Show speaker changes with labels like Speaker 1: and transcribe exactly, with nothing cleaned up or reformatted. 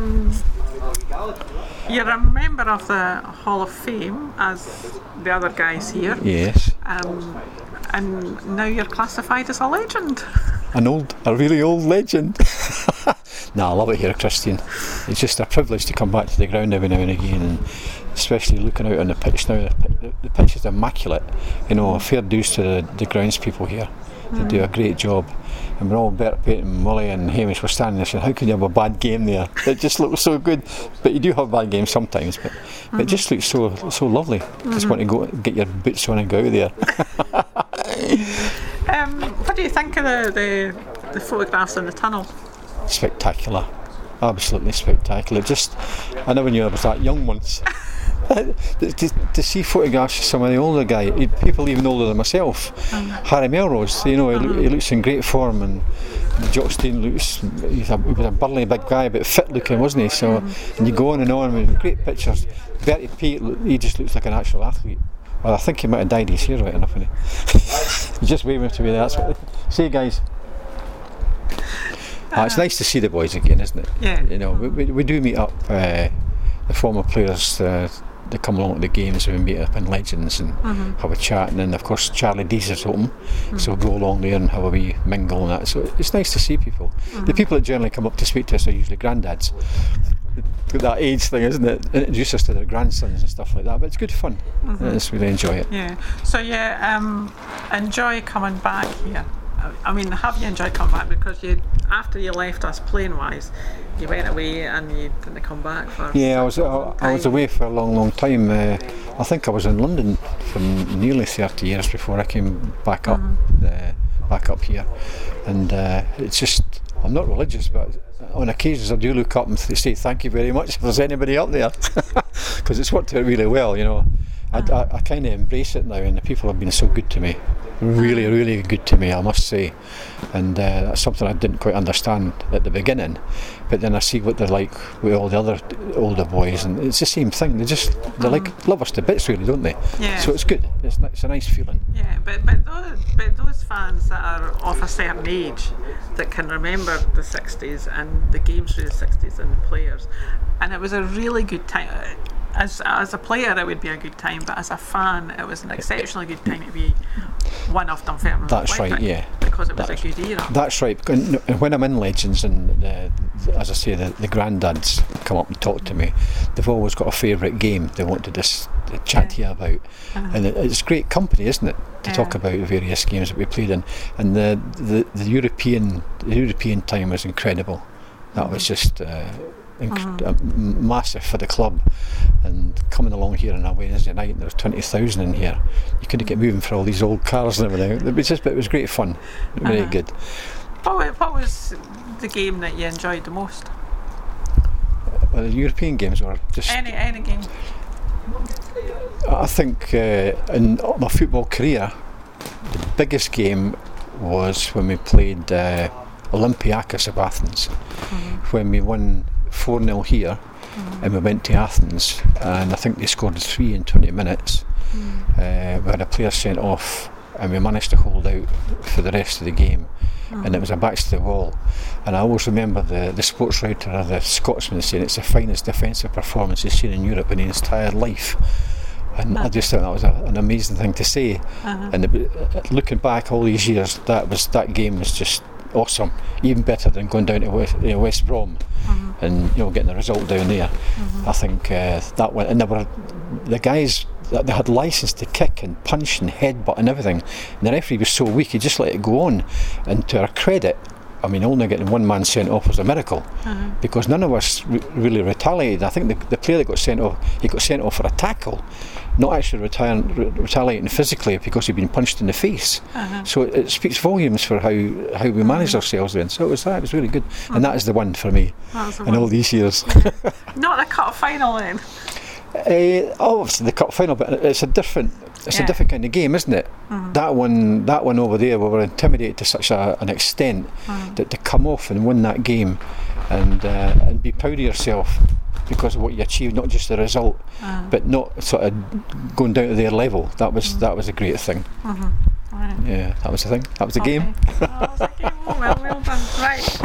Speaker 1: um, you're a member of the Hall of Fame, as the other guys here.
Speaker 2: Yes.
Speaker 1: Um, and now you're classified as a legend.
Speaker 2: An old, a really old legend. No, I love it here, Christian. It's just a privilege to come back to the ground every now and again, and especially looking out on the pitch now. The, the pitch is immaculate. You know, fair dues to the, the grounds people here. They mm. do a great job. And we're all, Bert, Peyton, Willie and Hamish were standing there saying, how can you have a bad game there? It just looks so good. But you do have bad games sometimes, but, mm-hmm. but it just looks so so lovely. Mm-hmm. Just want to go get your boots on and go out there.
Speaker 1: um, what do you think of the, the, the photographs in the tunnel?
Speaker 2: Spectacular. Absolutely spectacular. Just, I never knew I was that young once. to, to, to see photographs of some of the older guys, people even older than myself, mm. Harry Melrose, you know, mm. he, he looks in great form, and Jock Stein looks, he's a, he was a burly big guy, but fit looking, wasn't he? So, mm. and you go on and on with great pictures. Bertie Pete, he just looks like an actual athlete. Well, I think he might have dyed his hair right enough, and he's just waving to me. That's what they say, guys. Uh, it's nice to see the boys again, isn't it?
Speaker 1: Yeah.
Speaker 2: You know, we, we, we do meet up. Uh, the former players, uh, they come along to the games, and we meet up in Legends and mm-hmm. have a chat, and then of course Charlie D's is open, mm-hmm. so we'll go along there and have a wee mingle and that. So it's nice to see people. Mm-hmm. The people that generally come up to speak to us are usually granddads. That age thing, isn't it? Introduce us to their grandsons and stuff like that. But it's good fun. Mm-hmm. I just really enjoy it.
Speaker 1: Yeah. So yeah, um, enjoy coming back here. I mean, have you enjoyed coming back? Because you, after you left us playing wise, you went away and you didn't come back for.
Speaker 2: Yeah, I was I, I was away for a long, long time. Uh, I think I was in London for nearly thirty years before I came back up, mm-hmm. uh, back up here. And uh, it's just, I'm not religious, but on occasions I do look up and say thank you very much if there's anybody up there, because it's worked out really well, you know. I, I, I kind of embrace it now, and the people have been so good to me, really, really good to me, I must say. And uh, that's something I didn't quite understand at the beginning, but then I see what they're like with all the other older boys, and it's the same thing. They just they mm. like love us to bits, really, don't they?
Speaker 1: Yeah.
Speaker 2: So it's good. It's, it's a nice feeling.
Speaker 1: Yeah, but but those, but those fans that are of a certain age that can remember the sixties and the games through the sixties and the players, and it was a really good time. As as a player, it would be a good time, but as a fan, it was an exceptionally good time to be one of Dunfermline.
Speaker 2: That's right, yeah.
Speaker 1: Because it was
Speaker 2: that's,
Speaker 1: a good era.
Speaker 2: That's right. And when I'm in Legends, and the, the, as I say, the, the granddads come up and talk to me, they've always got a favourite game they want to just chat to you about. Uh-huh. And it, it's great company, isn't it, to yeah. talk about the various games that we played in. And the the, the European the European time was incredible. That mm-hmm. was just. Uh, Inc- uh-huh. massive for the club, and coming along here on a Wednesday night and there was twenty thousand in here, you couldn't get moving for all these old cars and everything. It was just, it was great fun, really uh-huh. good.
Speaker 1: What, what was the game that you enjoyed the most?
Speaker 2: Well, the European games were just
Speaker 1: any any game.
Speaker 2: I think uh, in my football career, the biggest game was when we played uh, Olympiacos of Athens, mm-hmm. when we won four nil here, mm. and we went to Athens, and I think they scored three in twenty minutes. Mm. Uh, we had a player sent off, and we managed to hold out for the rest of the game, mm. and it was a backs to the wall. And I always remember the, the sports writer or the Scotsman saying it's the finest defensive performance he's seen in Europe in his entire life. And uh-huh. I just thought that was a, an amazing thing to say. Uh-huh. And it, looking back all these years, that was that game was just awesome, even better than going down to West, you know, West Brom mm-hmm. and you know getting the result down there. Mm-hmm. I think uh, that went, and there were the guys that they had license to kick and punch and headbutt and everything, and the referee was so weak he just let it go on. And to our credit, I mean, only getting one man sent off was a miracle, mm-hmm. because none of us re- really retaliated. I think the, the player that got sent off, he got sent off for a tackle, not actually retali- re- retaliating physically because he'd been punched in the face. Uh-huh. So it, it speaks volumes for how, how we managed uh-huh. ourselves then. So it was that, it was really good. Uh-huh. And that is the one for me in one. All these years.
Speaker 1: Yeah. Not the cup final then?
Speaker 2: Uh, obviously the cup final, but it's a different it's yeah. a different kind of game, isn't it? Mm-hmm. That one that one over there, we were intimidated to such a, an extent mm-hmm. that to come off and win that game and uh, and be proud of yourself because of what you achieved, not just the result, mm-hmm. but not sort of going down to their level. That was mm-hmm. that was a great thing. Mm-hmm. Right. Yeah, that was the thing. That was the
Speaker 1: okay.
Speaker 2: game.
Speaker 1: That was a game. Oh, well, well done. Right.